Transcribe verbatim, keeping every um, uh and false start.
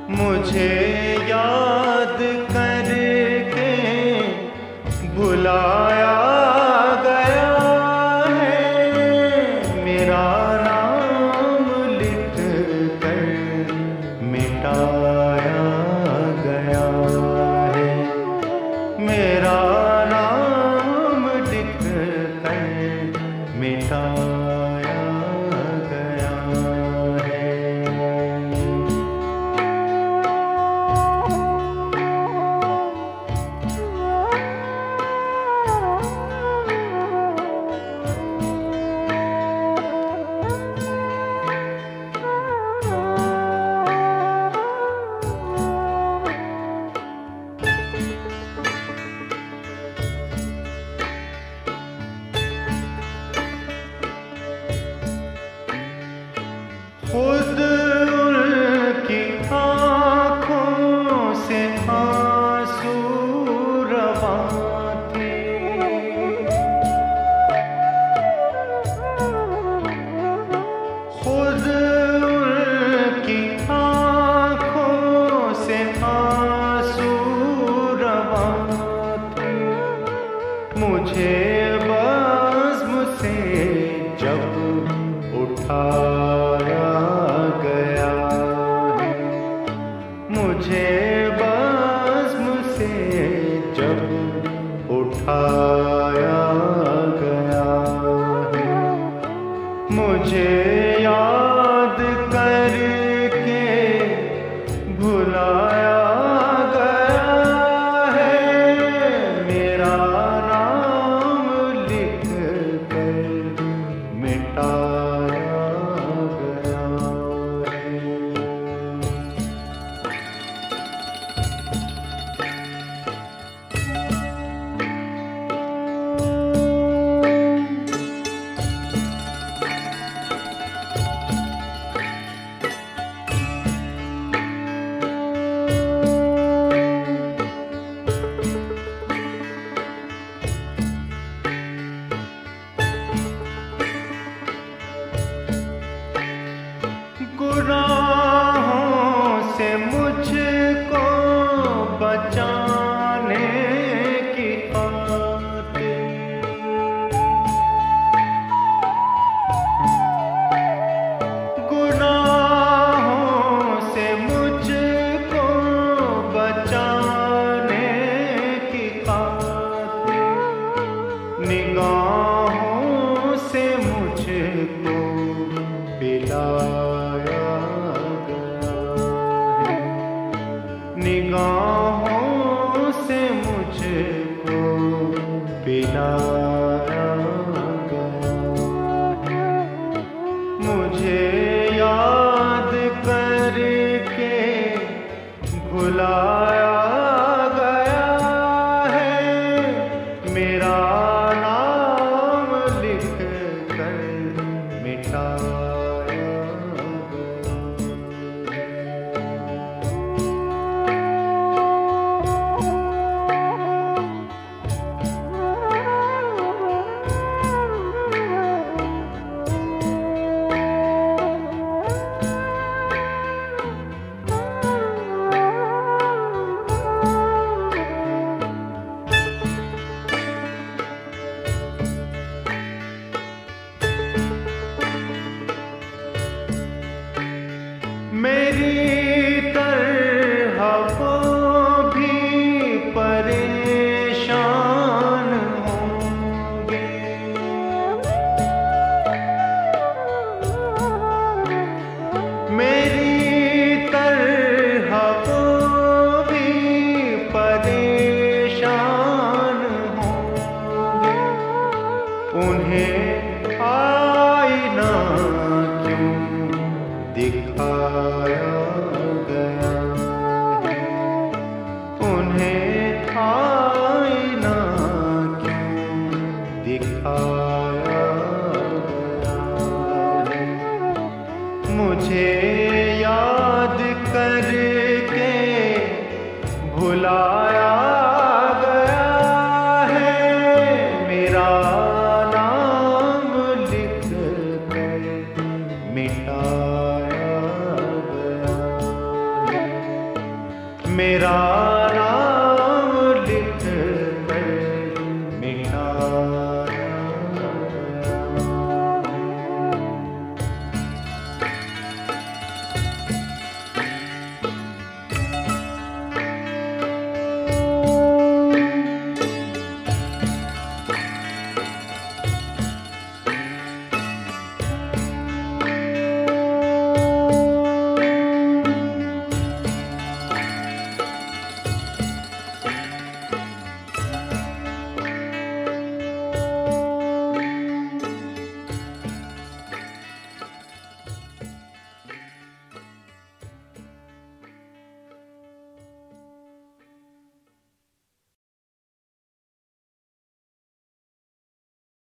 मुझे याद करके बुलाया गया है, मेरा नाम लिख कर मिटाया गया है, मेरा नाम लिख कर मिटाया गया है। खुद उनकी आँखों से आंसू रवा थे, खुद उनकी आँखों से आंसू रवा थे, मुझे बज़्म से जब उठाया गया है, मुझे बज़्म से जब उठाया गया है, मुझे याद करके भुलाया गया है, मेरा नाम लिख कर मिटाया गया है। गुनाहों से मुझको बचाने की खातिर, गुनाहों से मुझको बचाने की खातिर, निगाहों से मुझको पिलाया गया है, निगाहों से मुझको पिलाया गया है, मुझे याद करके भुलाया गया है, मेरा नाम लिख कर मिटाया मेरा